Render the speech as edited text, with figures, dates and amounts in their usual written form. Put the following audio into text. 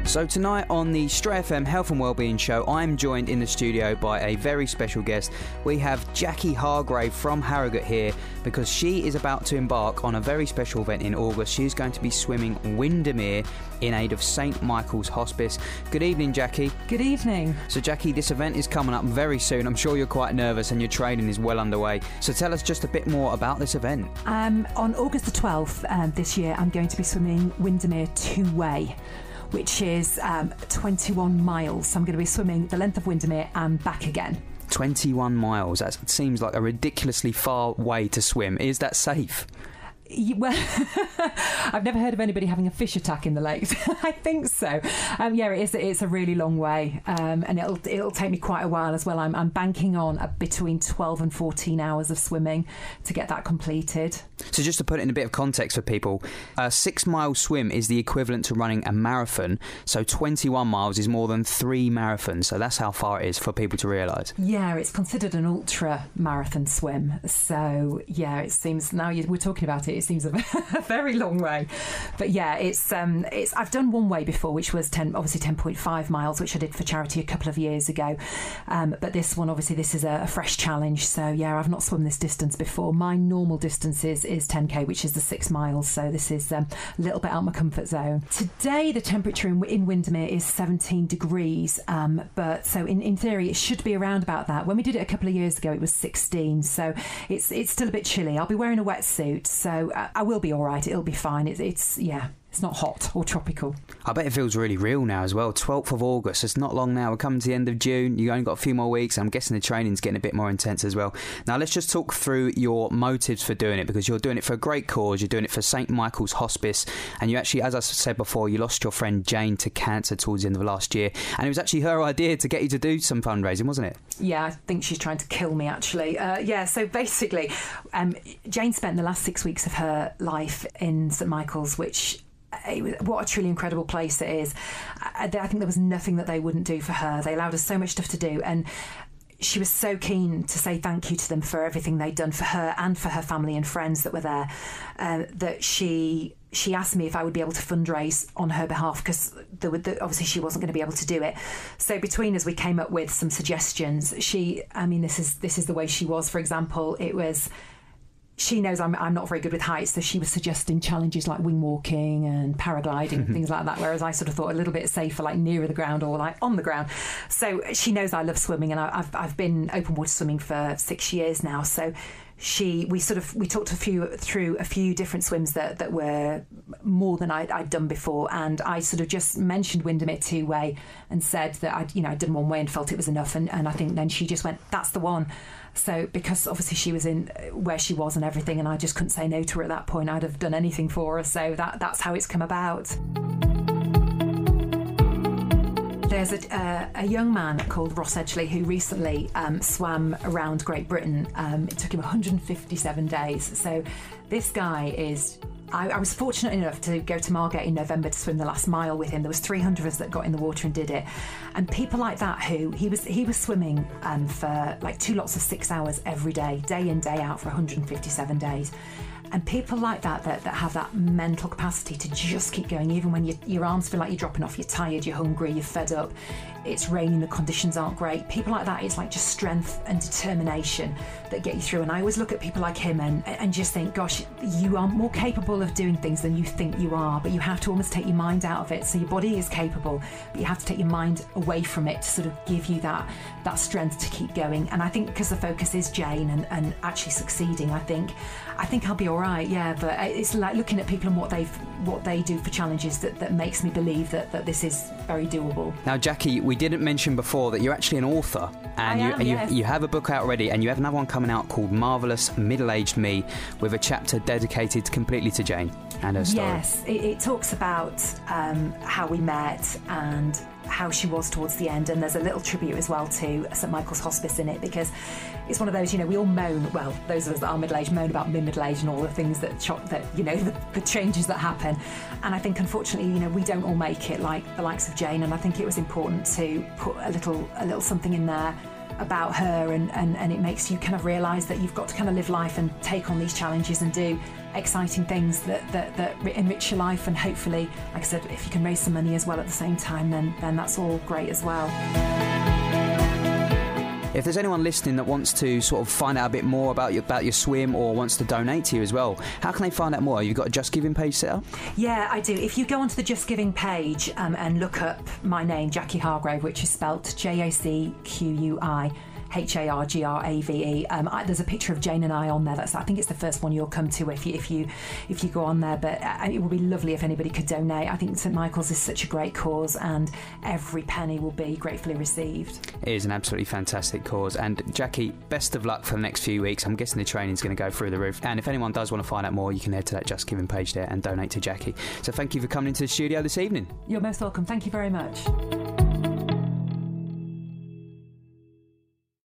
So tonight on the Stray FM Health and Wellbeing Show, I'm joined in the studio by a very special guest. We have Jackie Hargrave from Harrogate here because she is about to embark on a very special event in August. She's going to be swimming Windermere in aid of St Michael's Hospice. Good evening, Jackie. Good evening. So Jackie, this event is coming up very soon. I'm sure you're quite nervous and your training is well underway. So tell us just a bit more about this event. On August the 12th this year, I'm going to be swimming Windermere two-way, which is 21 miles. So I'm going to be swimming the length of Windermere and back again. 21 miles. That seems like a ridiculously far way to swim. Is that safe? Well, I've never heard of anybody having a fish attack in the lakes. I think so. Yeah, it is. It's a really long way, and it'll take me quite a while as well. I'm banking on between 12 and 14 hours of swimming to get that completed. So just to put it in a bit of context for people, a 6-mile swim is the equivalent to running a marathon. So 21 miles is more than 3 marathons. So that's how far it is for people to realise. Yeah, it's considered an ultra marathon swim. So yeah, it seems now we're talking about it. It seems a very long way, but yeah, it's. I've done one way before, which was 10.5 miles, which I did for charity a couple of years ago. But this one, obviously, this is a fresh challenge. So yeah, I've not swum this distance before. My normal distance is 10k, which is the 6 miles. So this is a little bit out of my comfort zone. Today, the temperature in Windermere is 17 degrees. But so in theory, it should be around about that. When we did it a couple of years ago, it was 16. So it's still a bit chilly. I'll be wearing a wetsuit, so I will be all right. It'll be fine. It's not hot or tropical. I bet it feels really real now as well. 12th of August. It's not long now. We're coming to the end of June. You've only got a few more weeks. I'm guessing the training's getting a bit more intense as well. Now, let's just talk through your motives for doing it, because you're doing it for a great cause. You're doing it for St Michael's Hospice. And you actually, as I said before, you lost your friend Jane to cancer towards the end of last year. And it was actually her idea to get you to do some fundraising, wasn't it? Yeah, I think she's trying to kill me, actually. So basically, Jane spent the last 6 weeks of her life in St Michael's, which... what a truly incredible place it is. I think there was nothing that they wouldn't do for her. They allowed us so much stuff to do, and she was so keen to say thank you to them for everything they'd done for her and for her family and friends that were there, that she asked me if I would be able to fundraise on her behalf, because obviously she wasn't going to be able to do it. So between us, we came up with some suggestions. This is the way she was. For example, it was... She knows I'm not very good with heights, so she was suggesting challenges like wing walking and paragliding, things like that, whereas I sort of thought a little bit safer, like nearer the ground or like on the ground. So she knows I love swimming, and I've been open water swimming for 6 years now. So we talked through a few different swims that were more than I'd done before, and I sort of just mentioned Windermere two-way and said that I'd done one way and felt it was enough, and I think then she just went, that's the one. So because obviously she was in where she was and everything, and I just couldn't say no to her at that point. I'd have done anything for her. So that's how it's come about. There's a young man called Ross Edgley who recently swam around Great Britain. It took him 157 days. So this guy is... I was fortunate enough to go to Margate in November to swim the last mile with him. There was 300 of us that got in the water and did it. And people like that who... He was swimming for like 2 lots of 6 hours every day in, day out for 157 days. And people like that have that mental capacity to just keep going, even when your arms feel like you're dropping off, you're tired, you're hungry, you're fed up, it's raining, the conditions aren't great. People like that, it's like just strength and determination that get you through. And I always look at people like him and just think, gosh, you are more capable of doing things than you think you are, but you have to almost take your mind out of it. So your body is capable, but you have to take your mind away from it to sort of give you that strength to keep going. And I think because the focus is Jane and actually succeeding, I think I'll be all right, yeah. But it's like looking at people and what they do for challenges that makes me believe that this is very doable. Now, Jackie, we didn't mention before that you're actually an author, and you have a book out already, and you have another one coming out called Marvellous Middle-Aged Me, with a chapter dedicated completely to Jane and her story. Yes, it talks about how we met and how she was towards the end, and there's a little tribute as well to St Michael's Hospice in it, because it's one of those, we all moan, well, those of us that are middle-aged moan about being middle-aged and all the things that the changes that happen, and I think unfortunately we don't all make it like the likes of Jane, and I think it was important to put a little something in there about her, and it makes you kind of realise that you've got to kind of live life and take on these challenges and do exciting things that enrich your life. And hopefully, like I said, if you can raise some money as well at the same time, then that's all great as well. If there's anyone listening that wants to sort of find out a bit more about your swim, or wants to donate to you as well, how can they find out more? You've got a Just Giving page set up? Yeah, I do. If you go onto the Just Giving page and look up my name, Jackie Hargrave, which is spelt JACQUI HARGRAVE. There's a picture of Jane and I on there. I think it's the first one you'll come to if you go on there. But it would be lovely if anybody could donate. I think St Michael's is such a great cause, and every penny will be gratefully received. It is an absolutely fantastic cause. And Jackie, best of luck for the next few weeks. I'm guessing the training's going to go through the roof. And if anyone does want to find out more, you can head to that Just Giving page there and donate to Jackie. So thank you for coming into the studio this evening. You're most welcome. Thank you very much.